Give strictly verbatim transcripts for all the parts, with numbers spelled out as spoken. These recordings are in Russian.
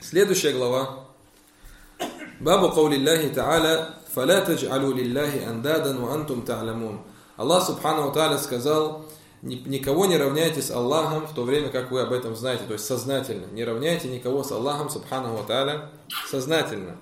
Следующая глава. Бабу каули Аллахи Та'аля «Фаля тадж'алу лиллахи андадан ва антум та'лямун». Аллах Субхану ва Та'аля сказал: никого не равняйте с Аллахом, в то время как вы об этом знаете, то есть сознательно. Не равняйте никого с Аллахом Субхану ва Та'аля сознательно.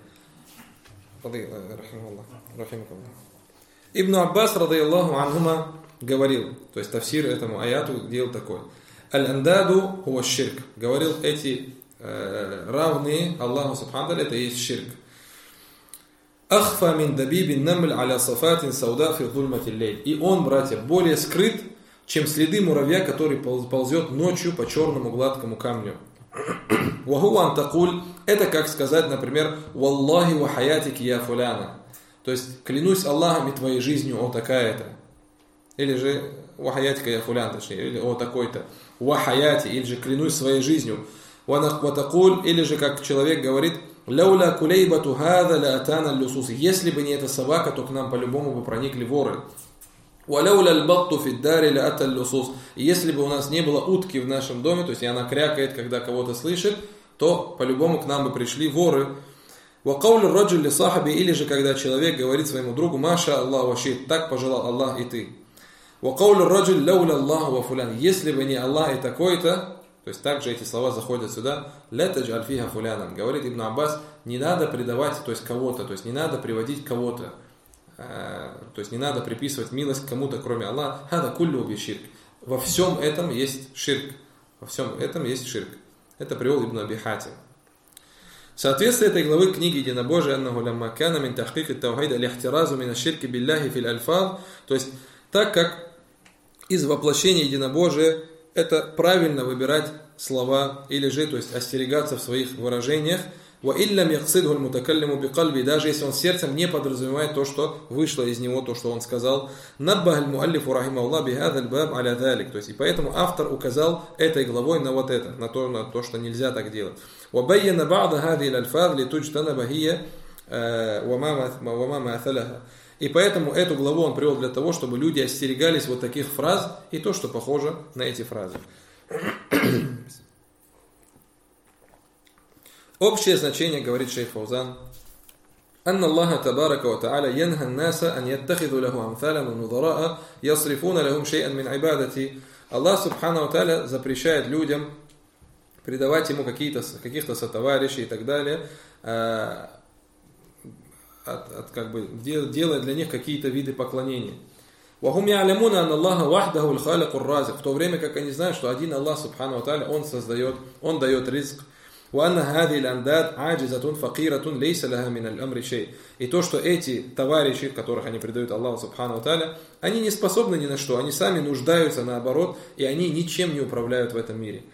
Ибн Аббас, радайаллаху анхума, говорил, то есть тафсир этому аяту делал такой: «Аль-андаду хуа ширк». Говорил, эти э, равные Аллаху Субхану ва Та'аля, это есть ширк. «Ахфа мин дабибин намль аля сафатин сауда фи зульмати лейл». И он, братья, более скрыт, чем следы муравья, который ползет ночью по черному гладкому камню. «Вахуа антакуль». Это как сказать, например, «Валлахи ва хаятики я фуляна». То есть, клянусь Аллахом и твоей жизнью, о такая-то. Или же «Ва хаятика я фулян», точнее, или «О такой-то». «Ва хаяти», или же «Клянусь своей жизнью». «Ва такуль», или же как человек говорит «Лауля кулейбату хада ля атана люсус». Если бы не эта собака, то к нам по-любому бы проникли воры. «Валауля лбатту фиддари ля ата люсус». Если бы у нас не было утки в нашем доме, то есть и она крякает, когда кого-то слышит, то по-любому к нам бы пришли воры. «Вакаулю раджуль ли сахаби», или же когда человек говорит своему другу «Маша Аллах вашит», так пожелал Аллах и ты. «Вакаулю раджуль лауля Аллаху ва фулян». Если бы не Аллах и такой-то, то есть также эти слова заходят сюда. «Ля тадж'аль фиха фулянам». Говорит Ибн Аббас, не надо предавать, то есть кого-то, то есть не надо приводить кого-то, э, то есть не надо приписывать милость кому-то, кроме Аллаха. «Хада куллю би ширк». Во всем этом есть ширк. Во всем этом есть ширк. Это привел Ибн Аби Хатим. Соответствие этой главы книги Единобожия «Аннаху лямма кана мин тахкик ат-таухид аль-ихтиразу мин аш-ширки биллахи фил альфаз». То есть, так как из воплощения единобожия это правильно выбирать слова, или же, то есть остерегаться в своих выражениях. «Ва иллям яксидху аль-мутакаллиму бикальби», даже если он сердцем не подразумевает то, что вышло из него, то, что он сказал. «Наббах аль-муаллифу рахимахуллах бихадha аль-баб аля далик». То есть, и поэтому автор указал этой главой на вот это, на то, на то, что нельзя так делать. «Ва байяна ба'да хади аль-альфаз ли туджтанаба хия ва ма ма'аталаха». И поэтому эту главу он привел для того, чтобы люди остерегались вот таких фраз и то, что похоже на эти фразы. Общее значение, говорит шейх Фаузан: «Анна Аллаха табарака ва та'аля янха ан-наса ан яттахиду лаху амталян ва нудра'a ясрифуна лахум шей'ан мин ибадати». Аллах Субхану ва та'аля запрещает людям предавать ему какие-то, каких-то сотоварищей и так далее, От, от, как бы, делая для них какие-то виды поклонения. وَهُمْ يَعْلَمُونَ أَنَّ اللَّهَ وَحْدَهُ الْخَالِقُ الرَّازِقُ. В то время как они знают, что один Аллах Субхану ва Тааля, Он создает, Он дает ризк. وَأَنَّ هَذِهِ الْأَنْدَادِ عَاجِزَةٌ فَقِيرَةٌ لَيْسَ لَهَا مِنَ الْأَمْرِ شَيْءٍ. И то, что эти товарищи, которых они предают Аллаху Субхану ва Тааля, они не способны ни на что, они сами нуждаются наоборот, и они ничем не управляют в этом мире.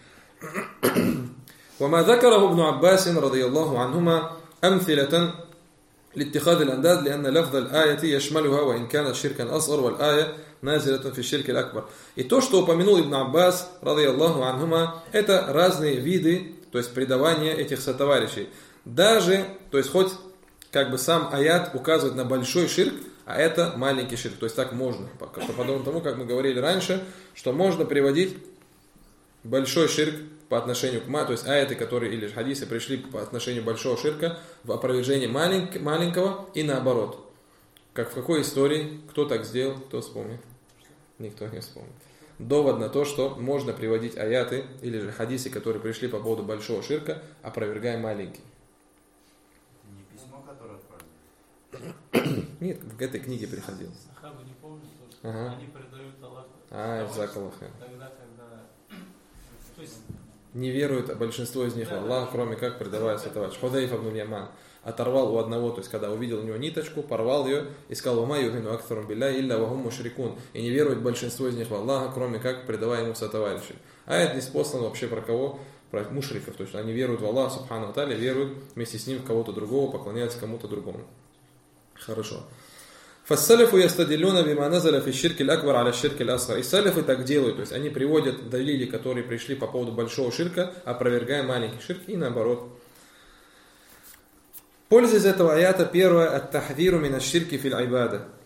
وَمَا ذَكَرَهُ ابْنُ عَبَّاسٍ رَضِيَ اللَّهُ عَنْهُمَا أَمْثِلَةً لاتخاذ الأنداد لأن لفظ الآية يشملها وإن كانت شركا أصغر والآية نازلة في الشرك الأكبر. И то, что упомянул Ибн Аббас, радийаллаху анхума, это разные виды, то есть предавания этих сотоварищей. Даже, то есть хоть как бы сам аят указывает на большой ширк, а это маленький ширк. То есть так можно. Подобно тому, как мы говорили раньше, что можно приводить большой ширк по отношению к ма, то есть аяты, которые или хадисы пришли по отношению большого ширка в опровержении малень, маленького и наоборот. Как в какой истории, кто так сделал, кто вспомнит? Никто не вспомнит. Довод на то, что можно приводить аяты или же хадисы, которые пришли по поводу большого ширка, опровергая маленький. Не письмо, которое отправили? Нет, к этой книге приходил. Сахабы не помнят, что ага. Они предают Аллаху. А, Закалаха. Тогда, когда... То есть... Не верует большинство из них в Аллах, кроме как предавая сотоварищ. Худайф ибн Яман оторвал у одного, то есть когда увидел у него ниточку, порвал ее и сказал: «Ума юхину акфарум билля илля вахум мушрикун». И не верует большинство из них в Аллаха, кроме как предавая ему сотоварищей. А это не спослано вообще про кого? Про мушриков. То есть они веруют в Аллаха, субхану ва тааля, веруют вместе с ним в кого-то другого, поклоняются кому-то другому. Хорошо. فَالسَّلَفُ يَسْتَدِلُّونَ بِمَا نَزَلَ فِي الشِّرْكِ الْأَكْبَرِ عَلَى الشِّرْكِ الْأَصْغَرِ. И салифы так делают, то есть они приводят далили, которые пришли по поводу большого ширка, опровергая маленький ширк, и наоборот. Польза из этого аята первое: ат-тахдиру мин аш-ширки фил ибада.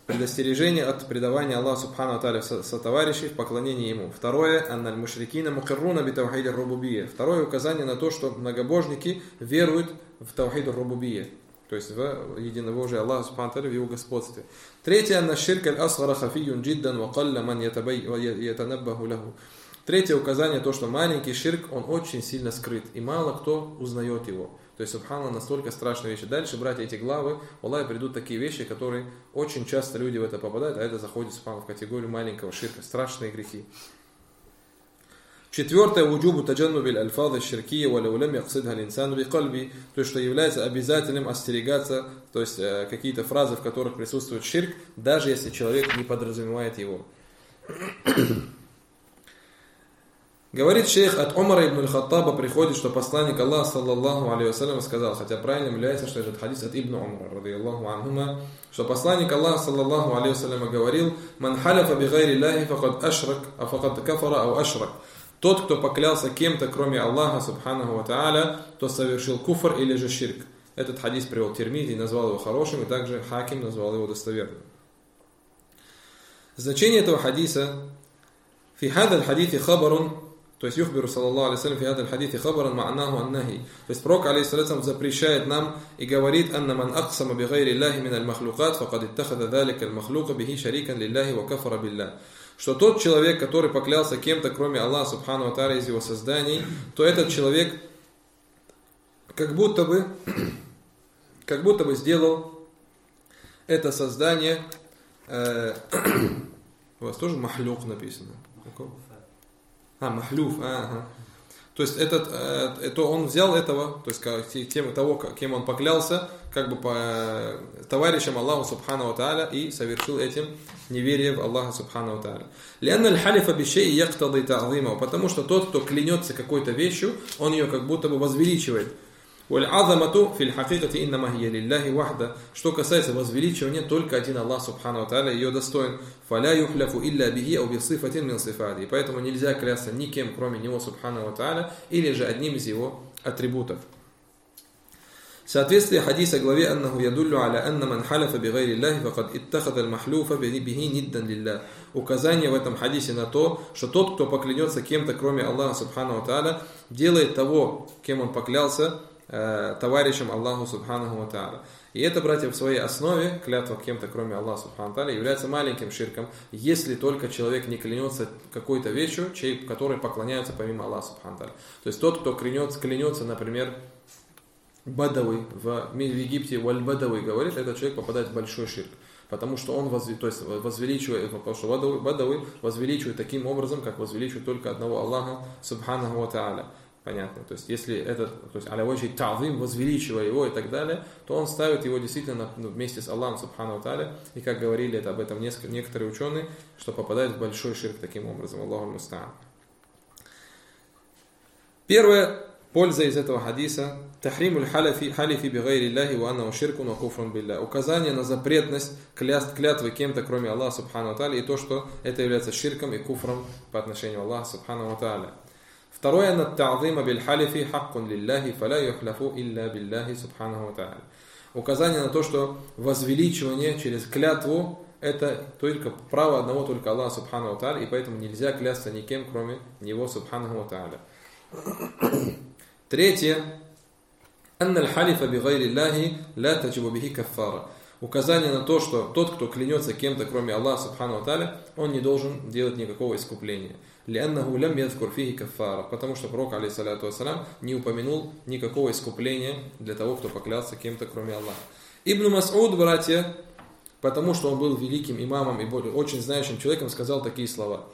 предостережение от предавания Аллаху Субхану Тааля сотоварищей в поклонении Ему. Второе, анналь мушрикина мукирруна би таухиди рубубия. Второе указание на то, что многобожники веруют в таухид рубубия, то есть в единобожие Аллаха Субхану Тааля, в Его господстве. Третье, анна ширк аль-асгара хафиюн джиддан ва калля ман ятанаббаху лаху. Третье указание, то, что маленький ширк, он очень сильно скрыт, и мало кто узнает его. То есть, субханаллах, настолько страшные вещи. Дальше, братья, эти главы, Аллах, придут такие вещи, которые очень часто люди в это попадают, а это заходит, субханаллах, в категорию маленького ширка, страшные грехи. Четвертое, уджубу таджаннубиль альфазы ширкия валяулям яксидха линсану би кальби, то есть, что является обязательным остерегаться, то есть, какие-то фразы, в которых присутствует ширк, даже если человек не подразумевает его. Говорит шейх, от Умара ибн аль-Хаттаба приходит, что посланник Аллаха, саллаллаху алейхи вассалям, сказал, хотя правильно является, что этот хадис от ибн Умара, радийаллаху анхума, что посланник Аллаха, саллаллаху алейхи вассалям, говорил, «Ман халяфа би гайри Аллахи факад ашрак, а факад кафара ау ашрак». Тот, кто поклялся кем-то, кроме Аллаха, субханаху ва та'аля, то совершил куфр или же ширк. Этот хадис привел Тирмизи и назвал его хорошим, и также Хаким назвал его достоверным. Значение этого хадиса, «Фи хада аль-хадити хабарун», то есть юхбиру саллаллаху алейхи вассалям фи хадаль хадити хабаран ма'наху аннахи. То есть пророк алейхиссалям запрещает нам и говорит: анна ман аксама би гайри Аллахи мин аль-махлукат факад иттахада залика аль-махлука бихи шарикан лиллахи ва кафара биллах. Что тот человек, который поклялся кем-то, кроме Аллаха субхану ва тааля, из его созданий, то этот человек как будто бы как будто бы сделал это создание. Э, у вас тоже махлюк написано? А, махлюф, ага. То есть этот, это он взял этого, то есть тем того, кем он поклялся, как бы по товарищам Аллаху субхану ва тааля, и совершил этим неверие в Аллаха субхану ва тааля. Лианна аль-халифа бишей яктады та'зима, потому что тот, кто клянется какой-то вещью, он ее как будто бы возвеличивает. Валь-азамату фил хакикати иннама хия лиллахи вахда. Что касается возвеличивания, только один Аллах субхану ва тааля ее достоин. Фаля юхляфу илля бихи ау бисифатин мин сифати. Поэтому нельзя клясться никем, кроме него субхану ва тааля, или же одним из его атрибутов. Соответствие хадиса главе аннаху ядуллю аля анна ман халяфа би гайри Аллахи факад иттахада аль-махлюфа бихи ниддан лиллах. Указание в этом хадисе на то, что тот, кто поклянется кем-то, кроме Аллаха субхану ва тааля, делает того, кем он поклялся, товарищем Аллаху субханаху ва тааля. И это, братья, в своей основе, клятва кем-то, кроме Аллаха субханаху ва тааля, является маленьким ширком, если только человек не клянется какой-то вещью, чей, которой поклоняются помимо Аллаха субханаху ва тааля. То есть тот, кто клянется, клянется, например, Бадавы в, в Египте, валь-Бадавы говорит, этот человек попадает в большой ширк. Потому что он возв... то есть возвеличивает, потому что Бадавы, Бадавы возвеличивает таким образом, как возвеличивает только одного Аллаха субханаху ва тааля. Понятно. То есть, если этот, то есть, аля ваджи та'зим, возвеличивая его и так далее, то он ставит его действительно вместе с Аллахом субхану ва тааля. И как говорили это об этом несколько, некоторые ученые, что попадает в большой ширк таким образом. Аллаху муста'ан. Первая польза из этого хадиса: тахримуль халифи халифи би гайри Аллахи ва аннаху ширкун ва куфрун биллах. Указание на запретность клятвы кем-то, кроме Аллаха субхану ва тааля, и то, что это является ширком и куфром по отношению к Аллаху субхану ва тааля. Второе, на та'зима биль халифи хаккун лиллахи фаля юхляфу илля биллахи субханаху ва тааля. Указание на то, что возвеличивание через клятву это только право одного только Аллаха субханаху ва тааля, и поэтому нельзя клясться никем, кроме него субханаху ва тааля. Третье, анна аль-халифа би гайри Аллахи ла таджибу бихи каффара. Указание на то, что тот, кто клянется кем-то, кроме Аллаха субхану ва тааля, он не должен делать никакого искупления. Лианнаху лям ядзкур фихи каффара, потому что пророк алейхиссалату вассалям не упомянул никакого искупления для того, кто поклялся кем-то, кроме Аллаха. Ибн Мас'уд, братья, потому что он был великим имамом и очень знающим человеком, сказал такие слова: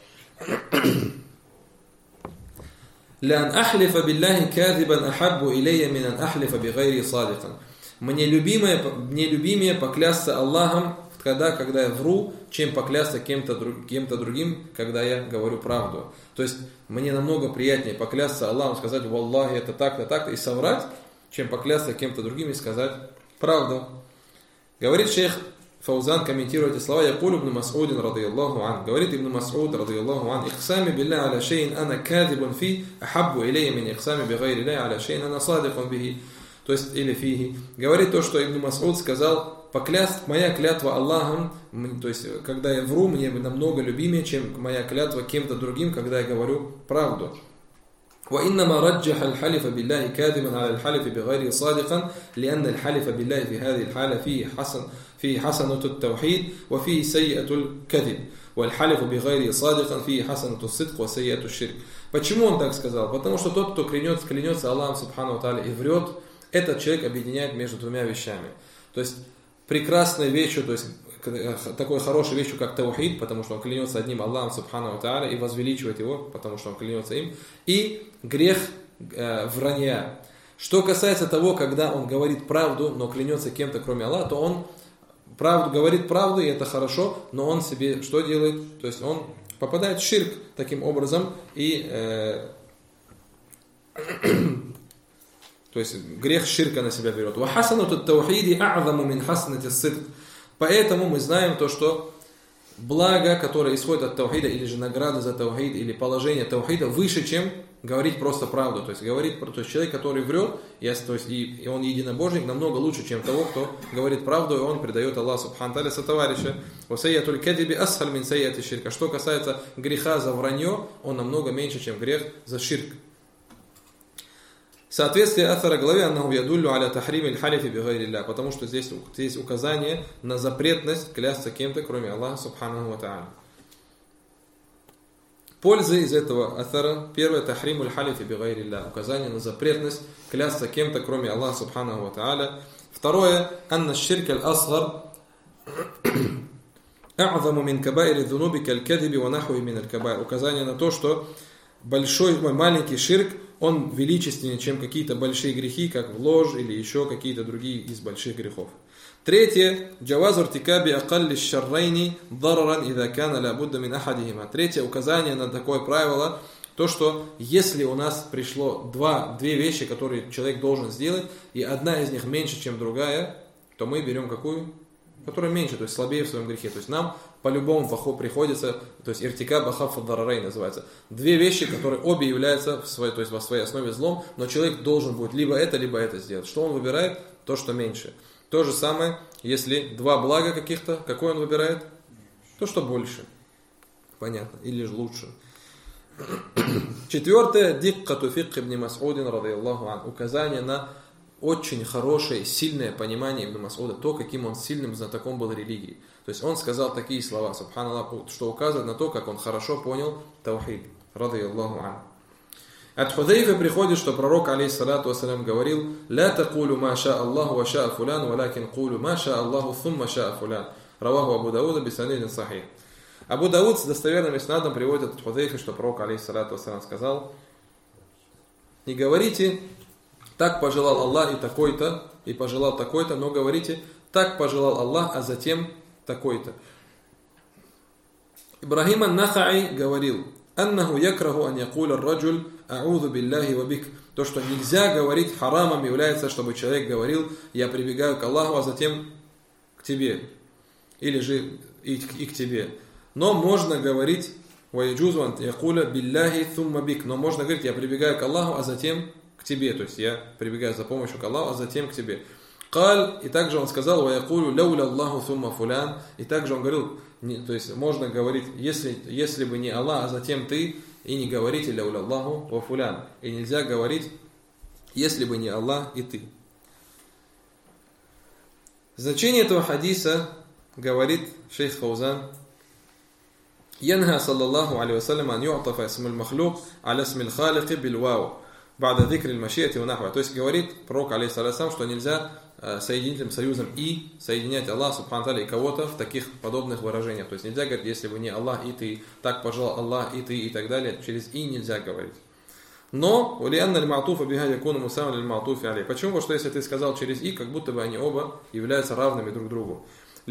«Лян ахлифа биллахи кадибан ахаббу илейя минан ахлифа би гайри садикан». Мне любимее, мне любимее поклясться Аллахом тогда, когда я вру, чем поклясться кем-то, кем-то другим, когда я говорю правду. То есть мне намного приятнее поклясться Аллахом, сказать «Валлахи, это так-то, так-то» и соврать, чем поклясться кем-то другим и сказать правду. Говорит шейх Фаузан, комментируя эти слова: «Якуль ибн Мас'удин радийаллаху ан». Говорит ибн Мас'уд радийаллаху ан: «Ихсами билля аля шейн ана кадибун фи ахаббу илейя мин ихсами би гайри ля аля шейн ана садикун бихи». То есть, или фихи. Говорит то, что ибн Мас'уд сказал: поклясть, моя клятва Аллахом, то есть когда я вру, мне намного любимее, чем моя клятва кем-то другим, когда я говорю правду. وإنما رجح الحلف بالله كاذبا على الحلف بغير صادقا لأن الحلف بالله في هذه الحالة فيه حسن فيه حسنة التوحيد وفيه سيئة الكذب والحلف بغير صادقا فيه حسنة الصدق وسيئة الشرك. Почему он так сказал? Потому что тот, кто клянется, клянется Аллахом Субхану ва Тааля и врет, этот человек объединяет между двумя вещами. То есть прекрасной вещью, то есть такой хорошей вещью, как таухид, потому что он клянется одним Аллахом Субхану ва Тааля и возвеличивает его, потому что он клянется им, и грех э, вранья. Что касается того, когда он говорит правду, но клянется кем-то кроме Аллаха, то он правду, говорит правду, и это хорошо, но он себе что делает? То есть он попадает в ширк таким образом, и э, то есть грех ширка на себя берет. Поэтому мы знаем то, что благо, которое исходит от таухида, или же награда за таухид, или положение таухида, выше, чем говорить просто правду. То есть говорит, то есть человек, который врет, и, то есть, и, и он единобожник, намного лучше, чем того, кто говорит правду, и он предает Аллаху Субхану ва Тааля сотоварища. Что касается греха за вранье, он намного меньше, чем грех за ширк. Соответствие автора главе аннаху ядуллю аля тахрими аль-халифи бигайри Аллах, потому что здесь есть указание на запретность клясться кем-то, кроме Аллаха Субхану ва Тааля. Пользы из этого автора: первое, тахриму аль-халифи бигайри Аллах, указание на запретность клясться кем-то, кроме Аллаха Субхану ва Тааля. Второе, анна ширк аль-асгар а'заму мин кабаири дзунуби каль-кадиби ва нахуи мин аль-кабаир, указание на то, что большой, маленький ширк, он величественнее, чем какие-то большие грехи, как ложь или еще какие-то другие из больших грехов. Третье, джавазу иртикаби акалли шаррайни дараран ида кана ла будда мин ахадихима. Третье указание на такое правило, то, что если у нас пришло два, две вещи, которые человек должен сделать, и одна из них меньше, чем другая, то мы берем какую? Которая меньше, то есть слабее в своем грехе. То есть нам по-любому приходится, то есть иртикаб ахаф дарарайн называется. Две вещи, которые обе являются в своей, то есть во своей основе злом, но человек должен будет либо это, либо это сделать. Что он выбирает? То, что меньше. То же самое, если два блага каких-то, какое он выбирает? То, что больше. Понятно. Или же лучше. Четвертое. Диккату фикх ибн Мас'удин радийаллаху ан. Указание на очень хорошее, сильное понимание Ибн Мас'уда, то, каким он сильным знатоком был религии. То есть он сказал такие слова, субханаллах, что указывает на то, как он хорошо понял таухид. Радийаллаху ан. От Худайфа приходит, что пророк, алейхиссалату вассалям, говорил: «Ла такулу ма ша Аллаху ва ша фулян, валякин кулу ма ша Аллаху thumma ша фулян». Раваху Абу Дауда бисанидин сахих. Абу Дауд с достоверным иснадом приводит от Худайфа, что пророк, алейхиссалату вассалям, сказал: «Не говорите, так пожелал Аллах и такой-то, и пожелал такой-то, но говорите, так пожелал Аллах, а затем такой-то». Ибрахим ан-Нахаи говорил: «Аннаху якраху ан якуля ар-раджуль а'удhu биллахи ва бик». То, что нельзя говорить, харамом является, чтобы человек говорил: «Я прибегаю к Аллаху, а затем к тебе». Или же и, и к тебе. Но можно говорить: «Ва яджузу ан якуля биллахи thumma бик». Но можно говорить: «Я прибегаю к Аллаху, а затем к тебе», то есть я прибегаю за помощью к Аллаху, а затем к тебе. Каль, и также он сказал: «Ва якулю лауля Аллаху thumma фулян». И также он говорил, не, то есть можно говорить, если, если бы не Аллах, а затем ты, и не говорите лауля Аллаху ва фулян. И нельзя говорить, если бы не Аллах и ты. Значение этого хадиса говорит шейх Фаузан: «Янха саллаллаху алейхи вассалям ан ю'тафа исмуль махлук аля исмиль халики бил вау бада дикри аль-машиати ва нахва». То есть говорит пророк, алейхиссалям, что нельзя соединительным союзом и соединять Аллах субхану ва тааля и кого-то в таких подобных выражениях. То есть нельзя говорить, если бы не Аллах и ты, так пожелал Аллах и ты, и так далее. Через и нельзя говорить. Но почему? Потому что если ты сказал через и, как будто бы они оба являются равными друг другу.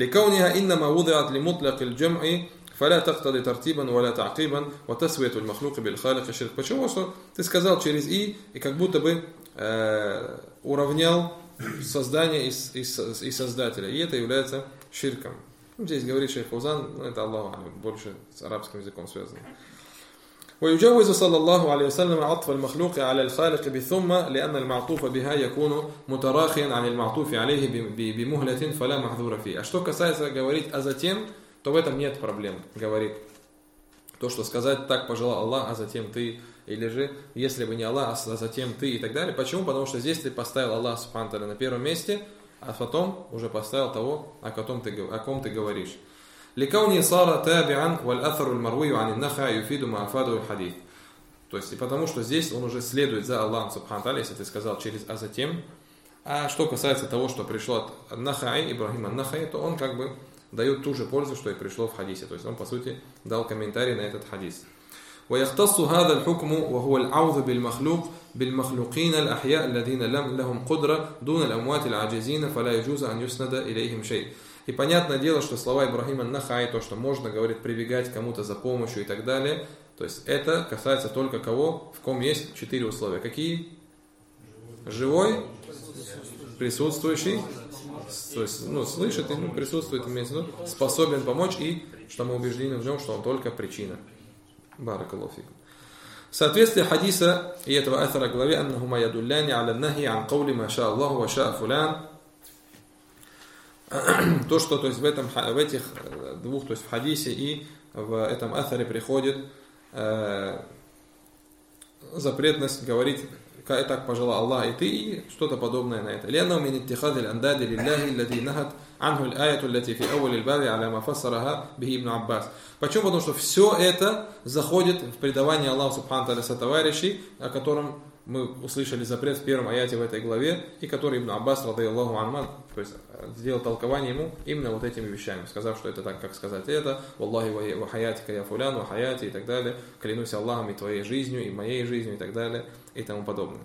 فلا تقتضي ترتيبا ولا تعقيبا وتسوية المخلوق بالخالق الشرك. Почему? Что ты сказал через и, и как будто бы э, уравнял создание и, и, и создателя. И это является ширком. Здесь говорит шейх Фаузан, но это Аллах больше с арабским языком связано. ويجوز صلى الله عليه وسلم عطف المخلوق على الخالق بثم لأن المعطوف بها يكون متراخيا عن المعطوف عليه بمهلة فلا محذور فيه. А что касается говорить а затем, то в этом нет проблем. Говорит то, что сказать так пожелал Аллах, а затем ты, или же если бы не Аллах, а затем ты и так далее. Почему? Потому что здесь ты поставил Аллах субхану ва тааля на первом месте, а потом уже поставил того, о ком ты, о ком ты говоришь. لكونه صار تابعا والأثر المروي عن النخع يفيد ما أفاده الحديث. То есть и потому что здесь он уже следует за Аллахом субхану ва тааля, если ты сказал через а затем. А что касается того, что пришло от Нахаи, Ибрахима Нахаи, то он как бы дает ту же пользу, что и пришло в хадисе. То есть он по сути дал комментарий на этот хадис. ويختص هذا الحكم وهو العوذ بالمخلوق بالمخلوقين الأحياء الذين لم لهم قدرة دون الأموات العاجزين فلا يجوز أن يسند إليهم شيء. И понятное дело, что слова Ибрахима Нахаи, то, что можно, говорит, прибегать кому-то за помощью и так далее, то есть это касается только кого, в ком есть четыре условия. Какие? Живой, присутствующий, то есть, ну, слышит, ну, присутствует, имеется в виду, способен помочь и что мы убеждены в нем, что он только причина. Баракаллаху фикум. В соответствии хадиса и этого аthара главе «Аннахума ядулляни аля нахи ан каули ма ша Аллаху ва ша фулян». То, что то есть, в, этом, в этих двух, то есть в хадисе и в этом аthаре приходит э, запретность говорить так пожелал Аллах и ты, и что-то подобное на это. لأنه من اتخاذ الأنداد لله الذي نهت عنه الآية التي في أول الباب على ما فسرها به ابن عباس. Почему? Потому что все это заходит в предавание Аллаху субхану ва тааля сотоварищей, о котором мы услышали запрет в первом аяте в этой главе, и который Ибн Аббас, радайаллаху анху, то есть сделал толкование ему именно вот этими вещами, сказав, что это так, как сказать это, «Валлахи ва хаятика я фулян, ва хаяти» и так далее, «Клянусь Аллахом и твоей жизнью, и моей жизнью» и так далее, и тому подобное.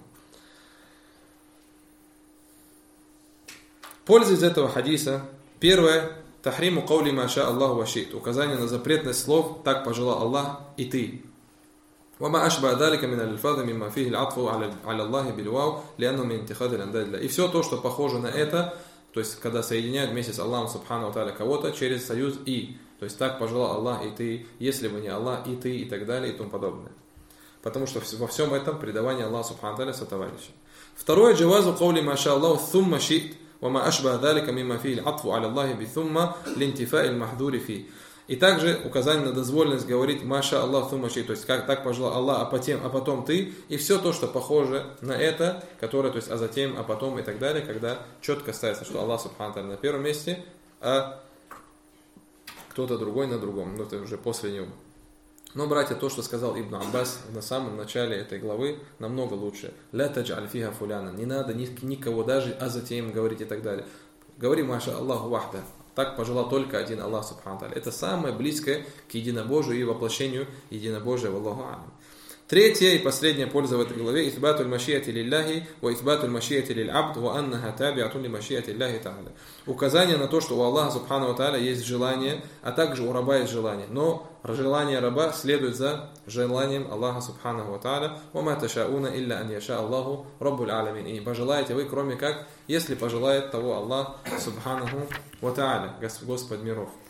Польза из этого хадиса. Первое. Тахриму каули ма ша Аллаху ва шит. Указание на запретность слов «так пожелал Аллах и ты». وما أشبه ذلك من الألفاظ مما فيه العطف على الله بالواو لأنه من اتخاذ الأنداد لله. И все то, что похоже на это, то есть когда соединяют вместе с Аллахом субхану ва тааля кого-то через союз и, то есть так пожелал Аллах и ты, если бы не Аллах и ты и так далее и тому подобное. Потому что во всем этом предавание Аллаху субхану ва тааля сотоварища. Второе. Джавазу каули ма ша Аллаху thumma шит وما أشبه ذلك مما فيه العطف على الله بثم لانتفاء المحذور فيه. И также указание на дозволенность говорить «Маша Аллах сумаши», то есть как так пожелал Аллах, а потом, а потом ты, и все то, что похоже на это, которое, то есть а затем, а потом и так далее, когда четко ставится, что Аллах субхану ва тааля на первом месте, а кто-то другой на другом, ну это уже после него. Но, братья, то, что сказал Ибн Аббас на самом начале этой главы, намного лучше. «Ля тадж'аль фиха фуляна», не надо никого даже а затем говорить и так далее. Говори «Маша Аллаху вахда». Так пожелал только один Аллах субхану ва тааля. Это самое близкое к единобожию и воплощению единобожия. Валлаху алям. Третья и последняя польза в этой главе. Итбатуль машияти лилляхи ва итбатуль машияти лиль абд ва аннаха табиатун ли машияти лилляхи тааля. Указание на то, что у Аллаха субхану ва тааля есть желание, а также у раба есть желание. Но желание раба следует за желанием Аллаха субхану ва тааля. Ва ма ташауна илля ан яша Аллаху раббуль алямин. И не пожелаете вы, кроме как, если пожелает того Аллах субхану ва тааля, Господь миров.